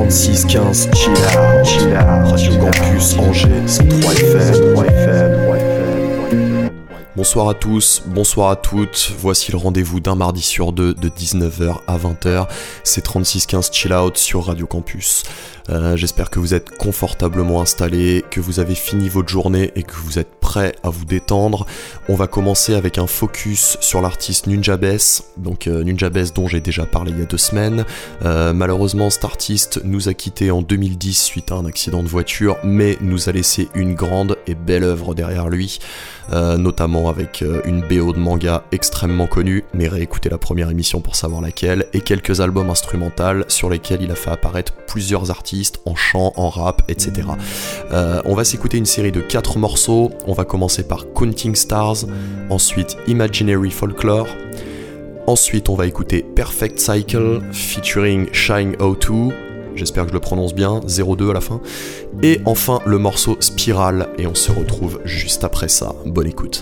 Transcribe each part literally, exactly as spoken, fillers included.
trente-six quinze, chill out, chill out. Radio Campus Angers, c'est trois F M, trois F M, trois F M. Bonsoir à tous, bonsoir à toutes, voici le rendez-vous d'un mardi sur deux de dix-neuf heures à vingt heures, c'est trente-six quinze Chill Out sur Radio Campus. Euh, j'espère que vous êtes confortablement installés, que vous avez fini votre journée et que vous êtes prêts à vous détendre. On va commencer avec un focus sur l'artiste Nujabes, donc euh, Nujabes dont j'ai déjà parlé il y a deux semaines. Euh, malheureusement, cet artiste nous a quittés en deux mille dix suite à un accident de voiture, mais nous a laissé une grande et belle œuvre derrière lui, euh, notamment avec euh, une B O de manga extrêmement connue, mais réécoutez la première émission pour savoir laquelle, et quelques albums instrumentaux sur lesquels il a fait apparaître plusieurs artistes en chant, en rap, et cetera. Euh, on va s'écouter une série de quatre morceaux. On va commencer par Counting Stars, ensuite Imaginary Folklore, ensuite on va écouter Perfect Cycle featuring Shine O deux, j'espère que je le prononce bien, zéro deux à la fin, et enfin le morceau Spiral, et on se retrouve juste après ça. Bonne écoute.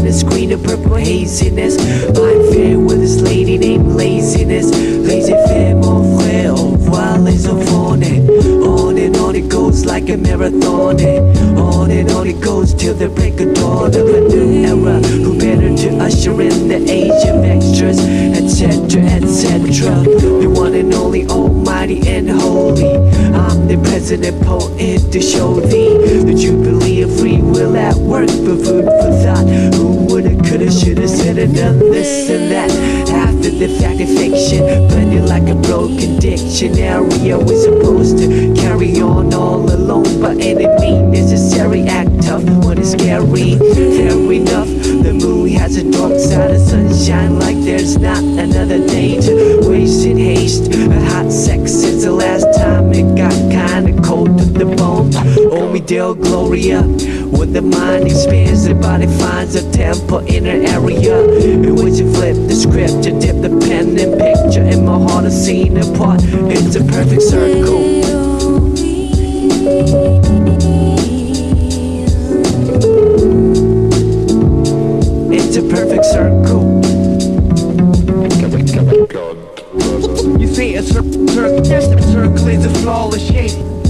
a screen of purple haziness. Mind fair with this lady named Laziness. Lazy fair, mon frère, au revoir les enfants. On and on it goes like a marathon. On and on it goes till the break of dawn of a new era. Who better to usher in the age of extras, etc, et cetera. The one and only almighty and holy. I'm the president poet to show thee the jubilee of free will at work for food for thought. Who woulda, coulda, shoulda, said and done this and that. After the fact of fiction, blended like a broken dictionary. We're supposed to carry on all alone, but any mean necessary act of what is scary. Fair enough, the movie has a dark side of sunshine, like there's not another day to waste in haste. A hot sex since the last time it got kinda cold to the bone. Oh me Deo Gloria, when the mind expands, the body finds a temple in an area in which you flip the script, you dip the pen and picture in my heart a scene apart. It's a perfect circle. It's a perfect circle. You see, a circle, circle, circle is a flawless shape.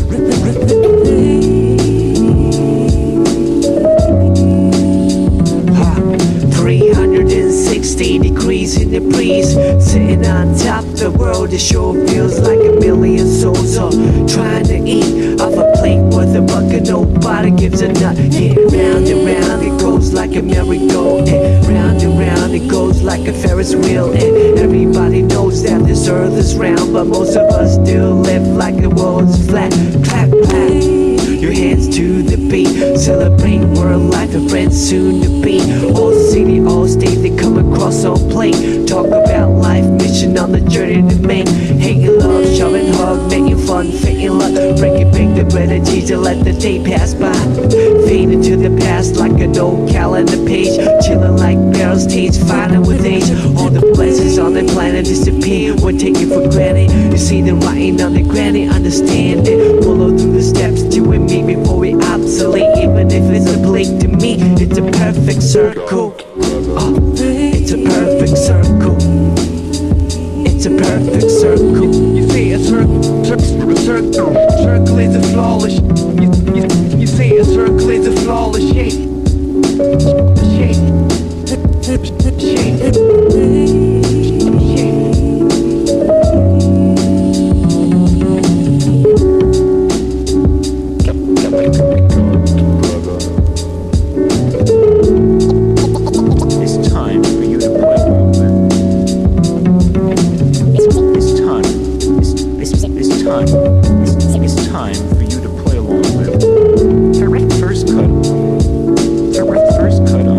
three hundred sixty degrees in the breeze, sitting on top the world. It sure feels like a million souls are trying to eat off a plate worth a buck and nobody gives a nut. Yeah, round and round it goes like a merry-go, and round and round it goes like a Ferris wheel. And everybody knows that this earth is round, but most of us still live like the world's flat. Clap, clap, your hands to the beat, celebrate world life and friends soon to be. All city, all state, they come across on plate. Talk about life, mission on the journey to make. Hating love, shoving hug, making fun, faking luck. Break it, bake the bread of Jesus, let the day pass by. Fade into the past like an old calendar page. Chilling like barrels, taste finer with age. All the blessings on the planet disappear when taken for granted. You see the writing on the granite, understand it. Follow through the steps to and me before we obsolete. Even if it's a blink to me, it's a perfect circle. Oh, it's a perfect circle. It's a perfect circle. You see a circle, circle, circle, circle is a flawless. You, you, you see a circle is a flawless shape. Shape. Shape. Shape. It's time for you to play movement. It's time. It's, it's, it's time. It's, it's time for you to play along with. First cut. First cut.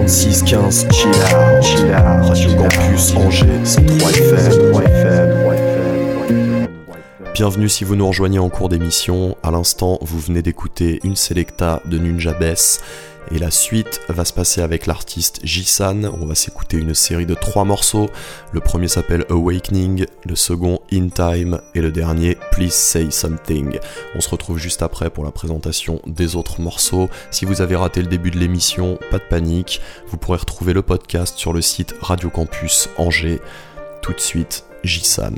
six quinze, chill out, chill out, Radio Campus Angers, cent trois F M, trois F M. Bienvenue si vous nous rejoignez en cours d'émission. À l'instant, vous venez d'écouter une selecta de Nunjabes. Et la suite va se passer avec l'artiste J-San. On va s'écouter une série de trois morceaux. Le premier s'appelle Awakening, le second In Time et le dernier Please Say Something. On se retrouve juste après pour la présentation des autres morceaux. Si vous avez raté le début de l'émission, pas de panique. Vous pourrez retrouver le podcast sur le site Radio Campus Angers. Tout de suite, J-San.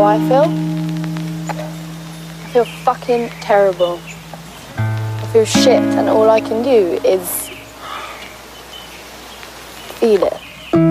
I feel? I feel fucking terrible. I feel shit, and all I can do is feel it.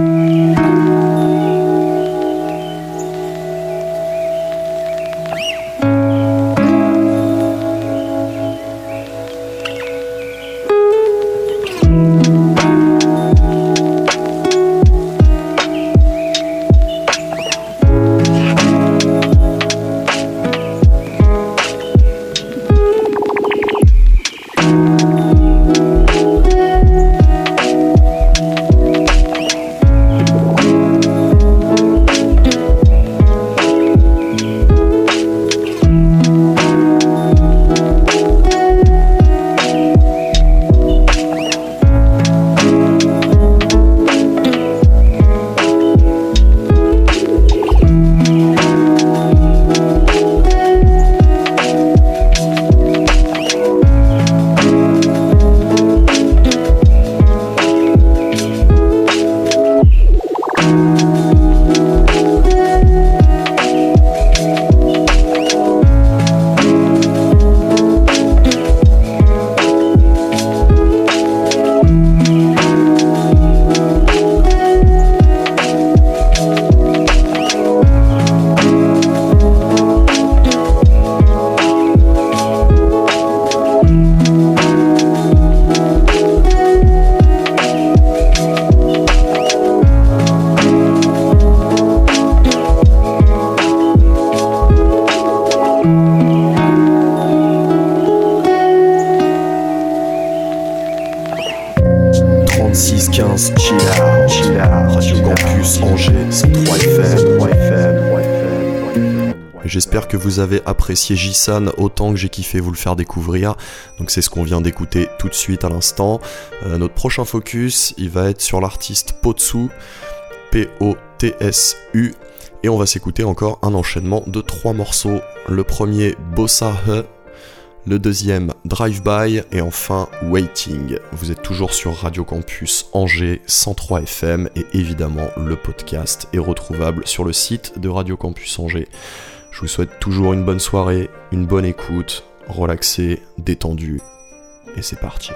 trente-six quinze, chill out, chill out, Radio Campus Angers, cent trois F M. J'espère que vous avez apprécié Jisan autant que j'ai kiffé vous le faire découvrir. Donc c'est ce qu'on vient d'écouter tout de suite à l'instant. Euh, notre prochain focus, il va être sur l'artiste Potsu, P O T S U. Et on va s'écouter encore un enchaînement de trois morceaux. Le premier, Bossa He. Le deuxième, Drive By, et enfin Waiting. Vous êtes toujours sur Radio Campus Angers cent trois F M, et évidemment le podcast est retrouvable sur le site de Radio Campus Angers. Je vous souhaite toujours une bonne soirée, une bonne écoute, relaxé, détendu, et c'est parti.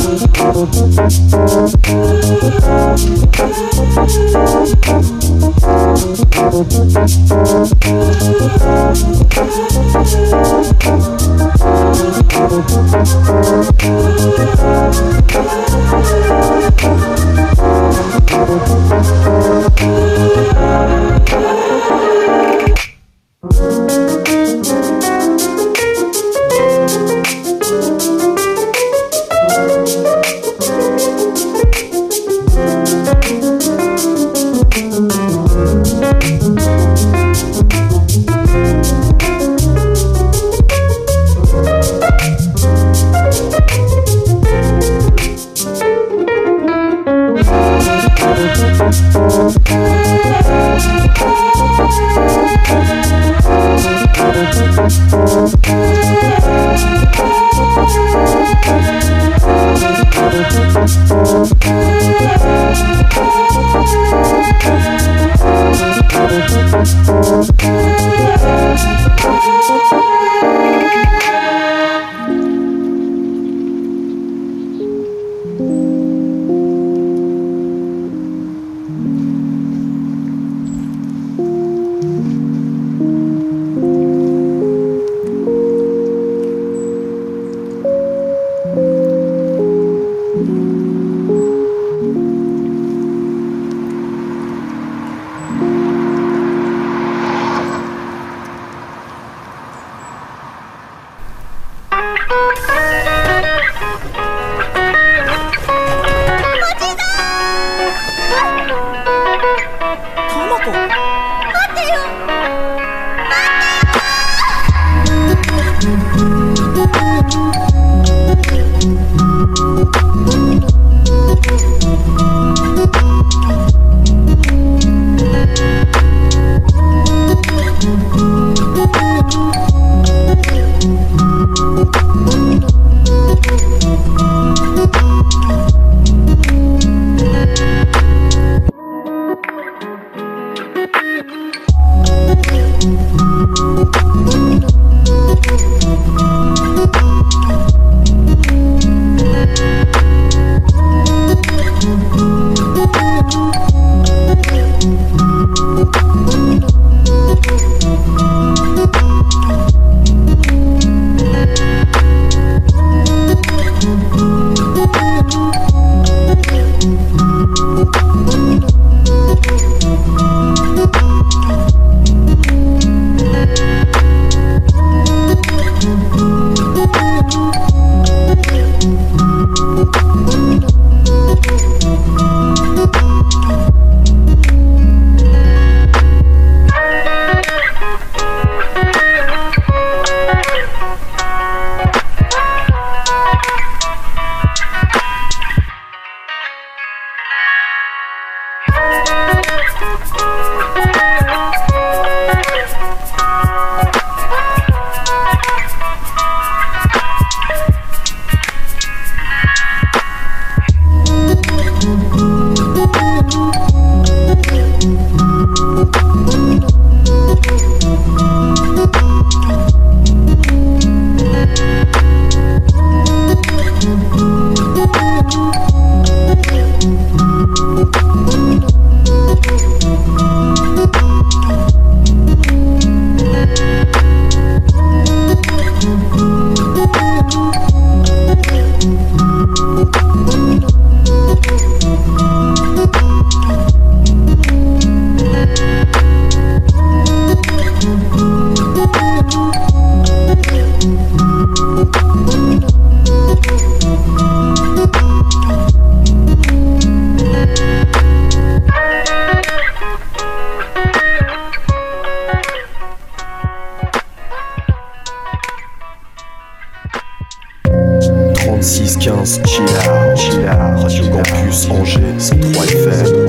trente-six quinze, chill out, chill out, Radio Campus Angers, cent trois F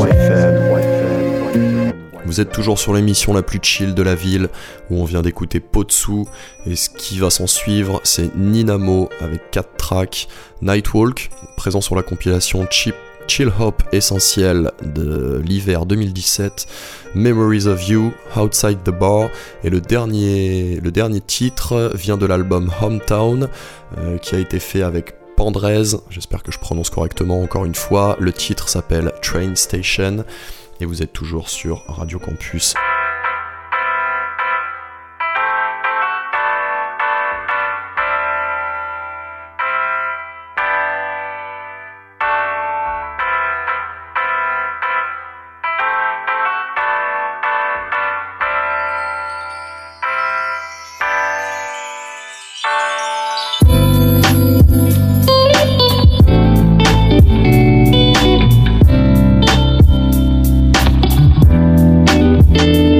M. Vous êtes toujours sur l'émission la plus chill de la ville, où on vient d'écouter Potsu, et ce qui va s'en suivre, c'est Ninamo avec quatre tracks, Nightwalk, présent sur la compilation Cheap Chill Hop essentiel de l'hiver deux mille dix-sept, Memories of You, Outside the Bar, et le dernier, le dernier titre vient de l'album Hometown, euh, qui a été fait avec Pandrez, j'espère que je prononce correctement encore une fois. Le titre s'appelle Train Station et vous êtes toujours sur Radio Campus. Thank you.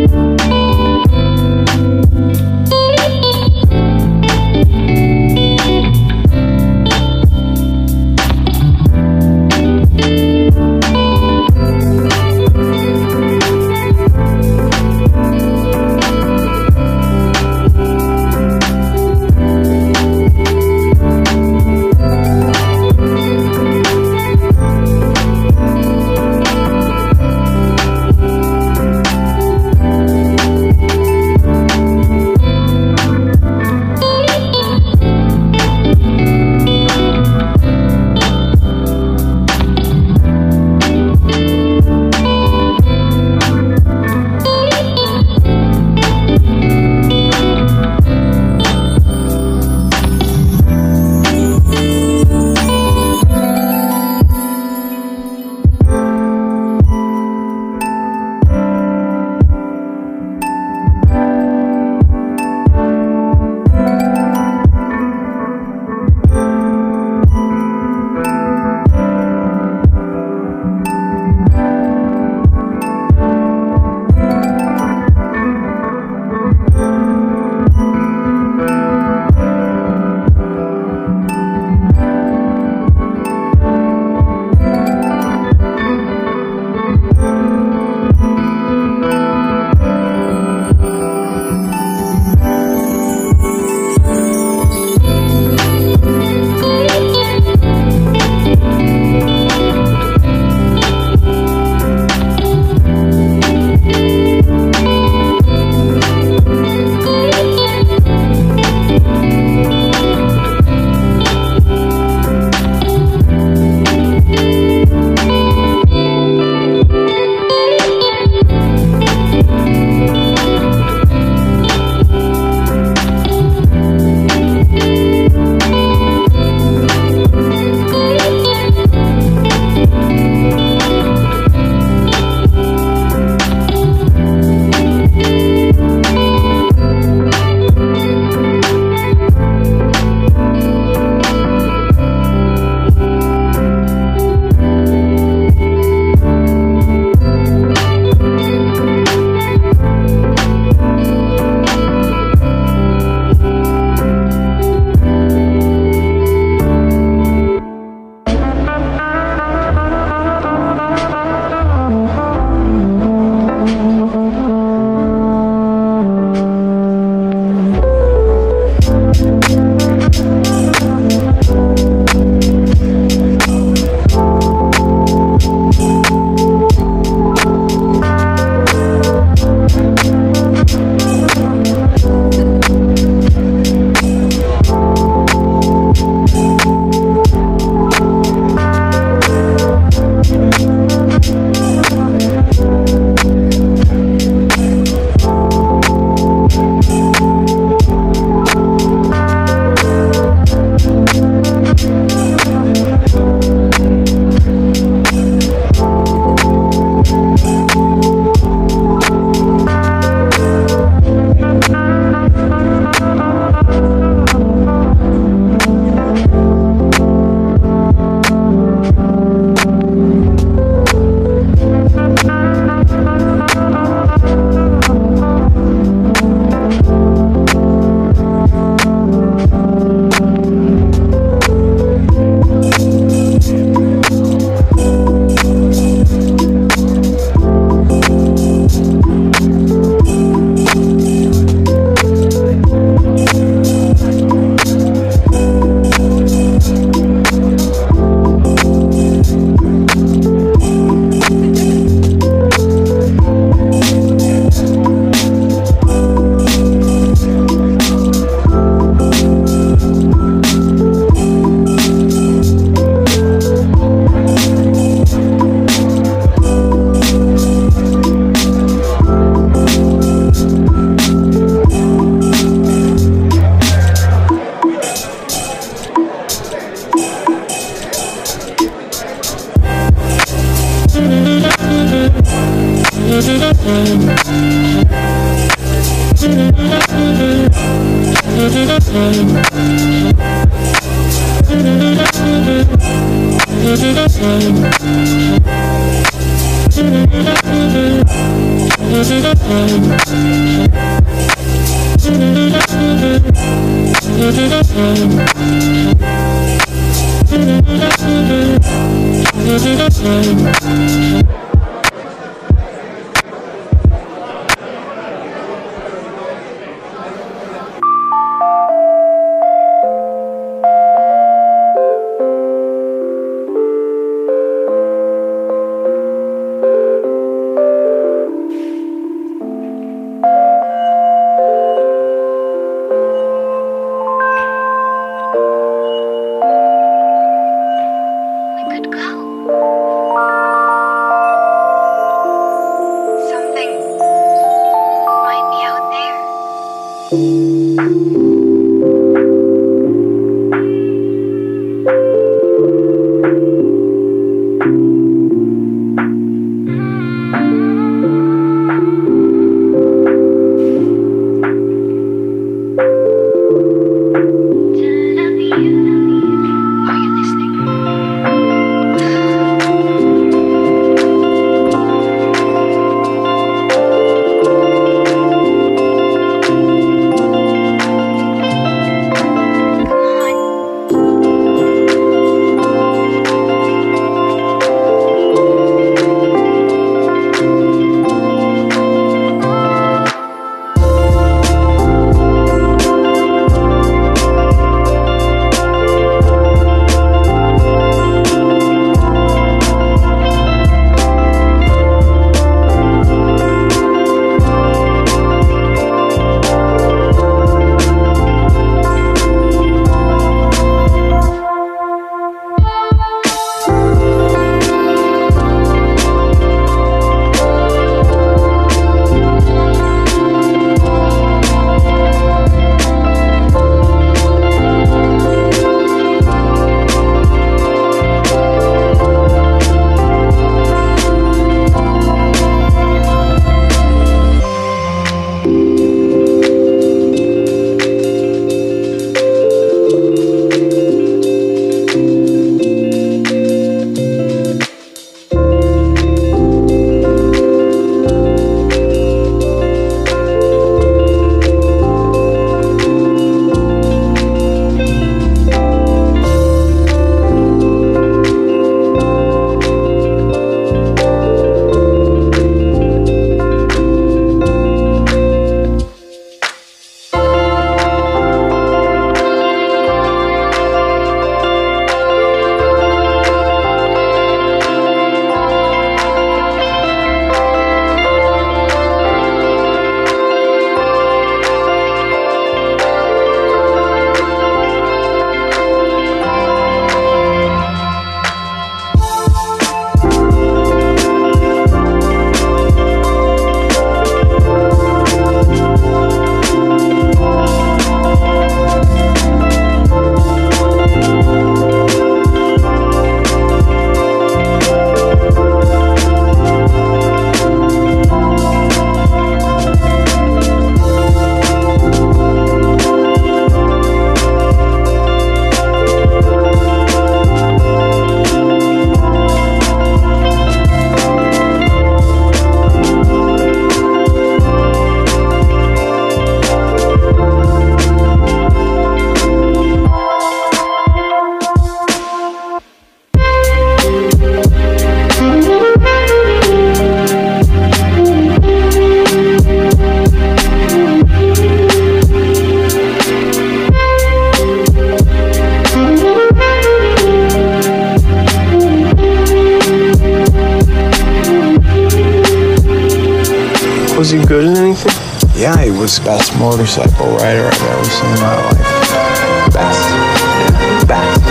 Was he good at anything? Yeah, he was the best motorcycle rider I've ever seen in my life. Best. Yeah, best.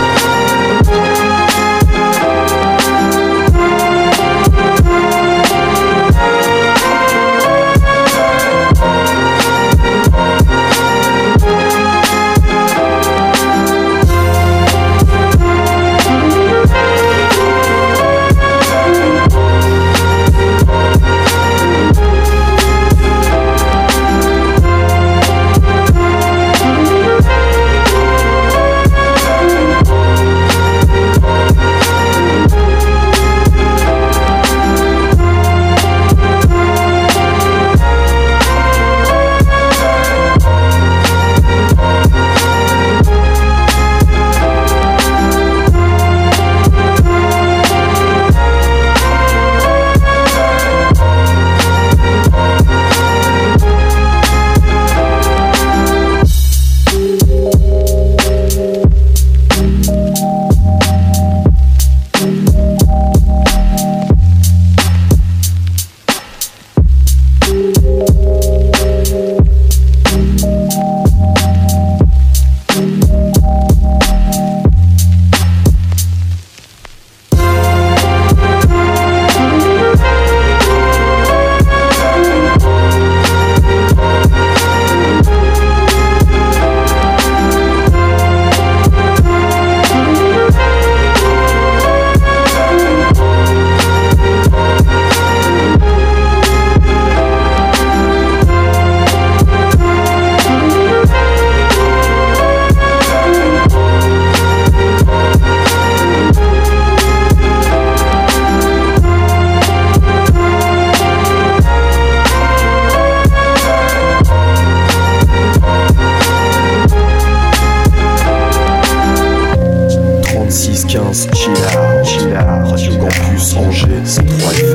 quinze, chill out, chill out, Radio Campus Angers, cent trois F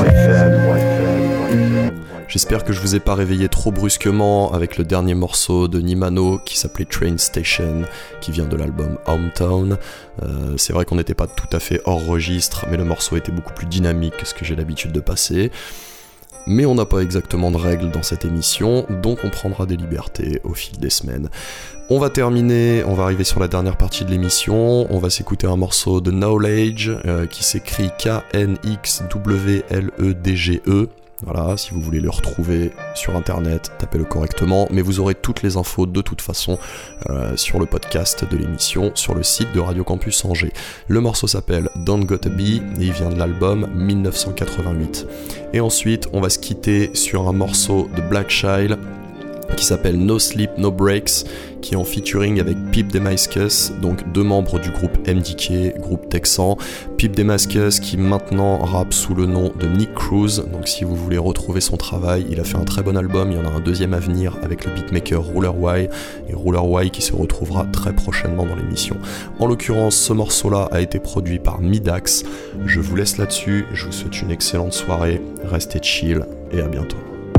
M. J'espère que je vous ai pas réveillé trop brusquement avec le dernier morceau de Nimano qui s'appelait Train Station, qui vient de l'album Hometown. Euh, c'est vrai qu'on n'était pas tout à fait hors registre, mais le morceau était beaucoup plus dynamique que ce que j'ai l'habitude de passer. Mais on n'a pas exactement de règles dans cette émission, donc on prendra des libertés au fil des semaines. On va terminer, on va arriver sur la dernière partie de l'émission, on va s'écouter un morceau de Knowledge euh, qui s'écrit K N X W L E D G E. Voilà, si vous voulez le retrouver sur internet, tapez-le correctement, mais vous aurez toutes les infos de toute façon euh, sur le podcast de l'émission, sur le site de Radio Campus Angers. Le morceau s'appelle Don't Gotta Be et il vient de l'album dix-neuf cent quatre-vingt-huit. Et ensuite, on va se quitter sur un morceau de Black Child qui s'appelle No Sleep No Breaks, qui est en featuring avec Pip Demascus, donc deux membres du groupe M D K, groupe texan. Pip Demascus qui maintenant rappe sous le nom de Nick Cruz, donc si vous voulez retrouver son travail, il a fait un très bon album, il y en a un deuxième à venir avec le beatmaker Ruler Y, et Ruler Y qui se retrouvera très prochainement dans l'émission. En l'occurrence, ce morceau-là a été produit par Midax. Je vous laisse là-dessus, je vous souhaite une excellente soirée, restez chill et à bientôt.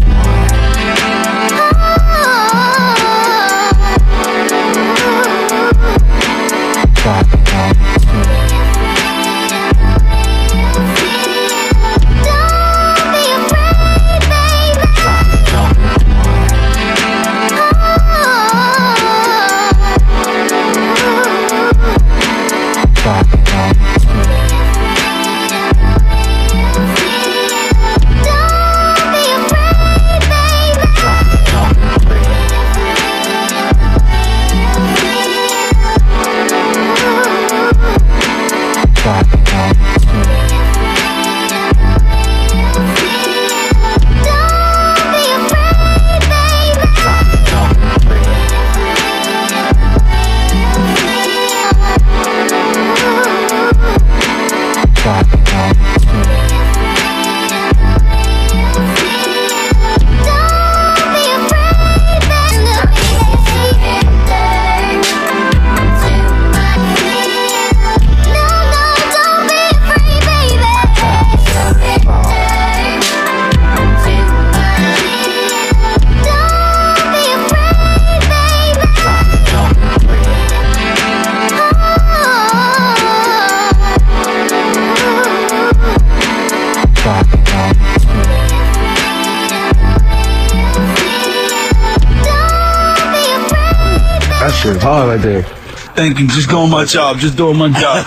Hard right there. Thank you. Just doing my job. Just doing my job.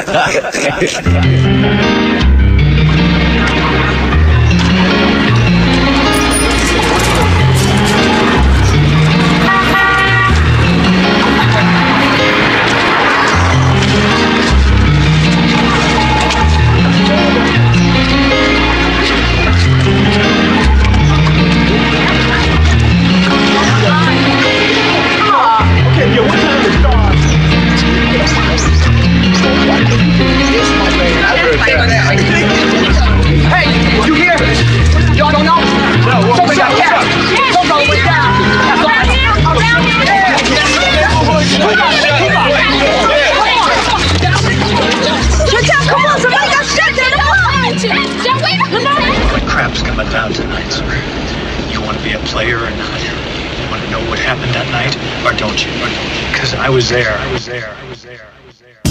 Down tonight. You want to be a player or not? You want to know what happened that night, or don't you? Because I was there. I was there. I was there. I was there.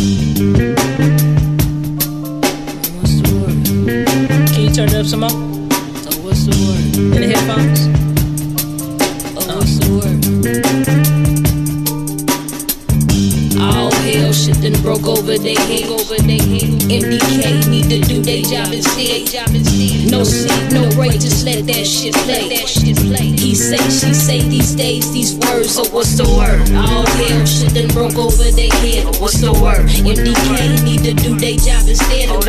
What's the word? Can you turn it up some more? Oh, what's the word? In the headphones? Oh, what's the word? All hell shit done broke over they head, over they head. M D K need to do their job instead. No sleep, no break, just let that shit play. That shit play. He say, she say these days, these words. So what's the word? All hell shit done broke over their head. What's the word? M D K need to do their job instead. What's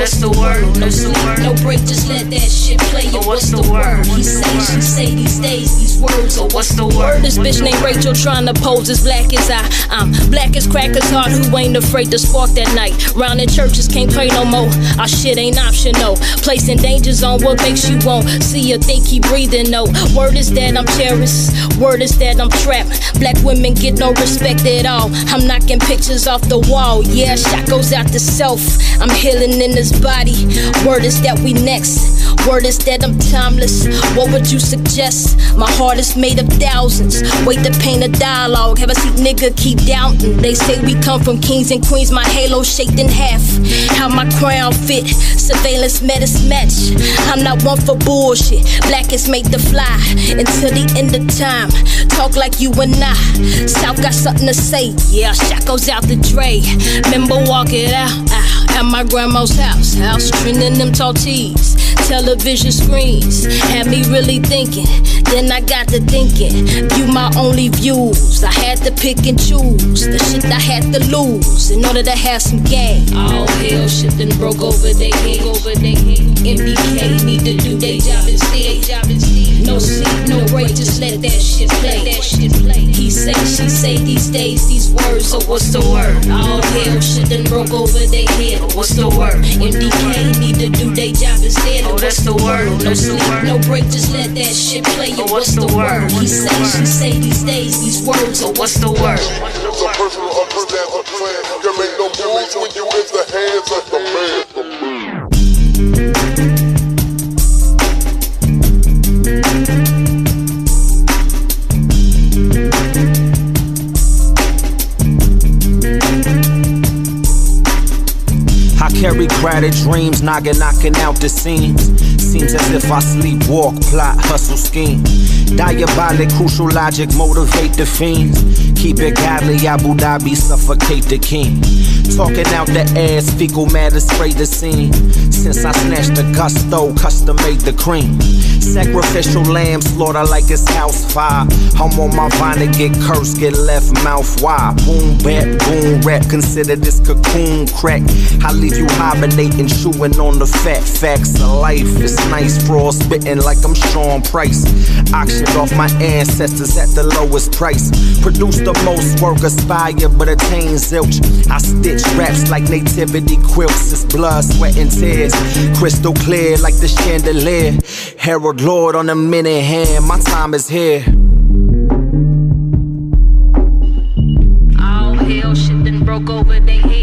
what's the word? No sleep, no break, just let that shit play. Yo, what's the word? He say, she say these days, these words. So what's the word? This bitch named Rachel trying to pose as black as I. I'm black as crackers heart who ain't afraid to spark that night. Round in churches can't pray no more. Our shit ain't optional. Placing danger zone, what makes you won't see or think he breathing? No. Word is that I'm cherished. Word is that I'm trapped. Black women get no respect at all. I'm knocking pictures off the wall. Yeah, shot goes out to self. I'm healing in this body. Word is that we next. Word is that I'm timeless. What would you suggest? My heart is made of thousands. Wait to paint a dialogue. Have a seat, nigga, keep doubting. They say we come from kings and queens. My halo shaped in half. How my crown fit. Surveillance met its match. I'm not one for bullshit. Black is made to fly until the end of time. Talk like you and I. South got something to say. Yeah, shot goes out the Dre. Remember walk it out, out at my grandma's house. House trending them tall tees. Television screens had me really thinking. Then I got to thinking. You my only views. I had to pick and choose the shit I had to lose in order to have some game. All hell shit done broke over they head. Over they head. M D K need to do they job instead. Job instead. No sleep, no break, just let that shit play. That shit play. He say, she say these days, these words. So what's the word? All hell shit done broke over they head. What's the word? M D K need to do they job instead. Oh, that's the word. No sleep, no break, just let that shit play. Oh, what's the word? He say, she say these days, these words. So what's the word? It's a person who understands the plan. You make no moves when you in the hands of the man. I carry crowded dreams, knocking, knocking out the seams. Seems as if I sleep, walk, plot, hustle, scheme. Diabolic, crucial logic, motivate the fiends. Keep it godly, Abu Dhabi, suffocate the king. Talking out the ass, fecal matter, spray the scene. Since I snatched the gusto, custom made the cream. Sacrificial lamb, slaughter like it's house fire. I'm on my vine to get cursed, get left mouth wide. Boom, bap, boom, rap, consider this cocoon crack. I leave you hibernating, chewing on the fat facts of life. It's nice, frost spitting like I'm Sean Price. Auctioned off my ancestors at the lowest price. Produce the most work, aspire, but attain zilch. I stitch raps like nativity quilts. It's blood, sweat, and tears. Crystal clear like the chandelier. Herald Lord on a minute hand, my time is here. All hell shit done broke over they head.